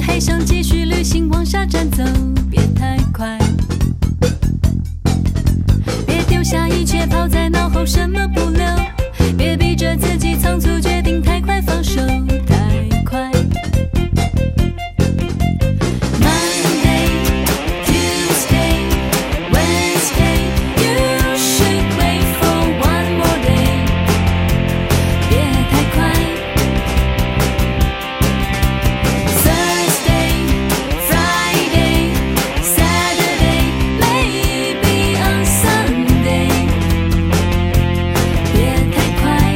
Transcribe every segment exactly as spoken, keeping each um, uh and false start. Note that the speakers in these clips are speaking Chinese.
还想继续旅行往下站走，别太快，别丢下一切抛在脑后，什么不留，别逼着自己仓促决定，太快放手，太快。Monday, Tuesday, Wednesday, you should wait for one more day， 别太快。Thursday, Friday, Saturday, maybe on Sunday， 别太快。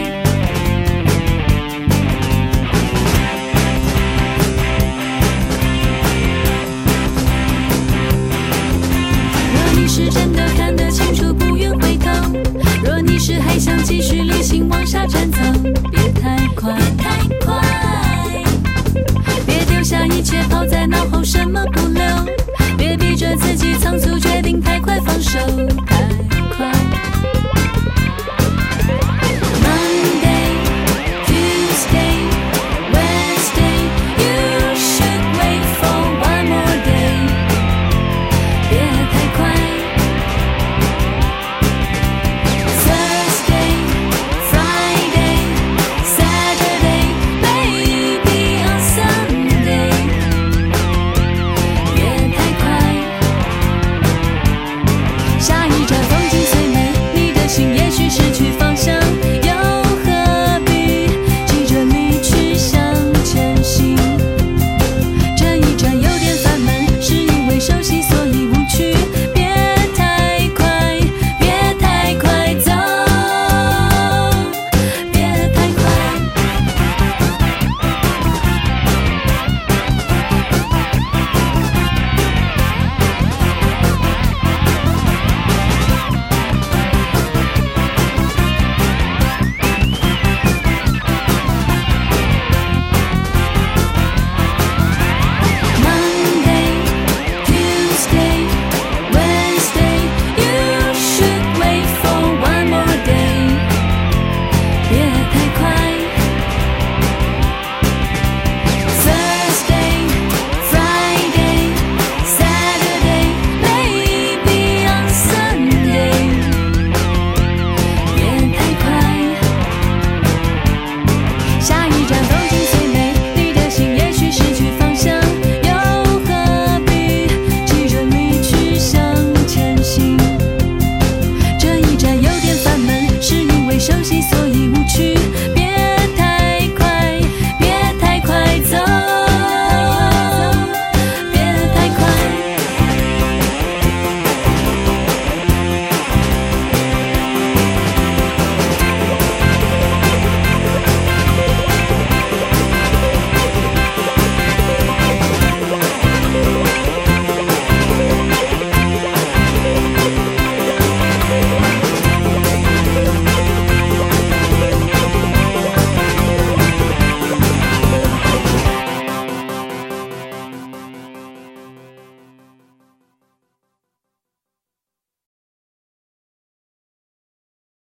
若你是真的看得清楚，不愿回头；若你是还想继续旅行往下站走，别太快，太快，别丢下一切抛在脑后，什么不留，别逼着自己仓促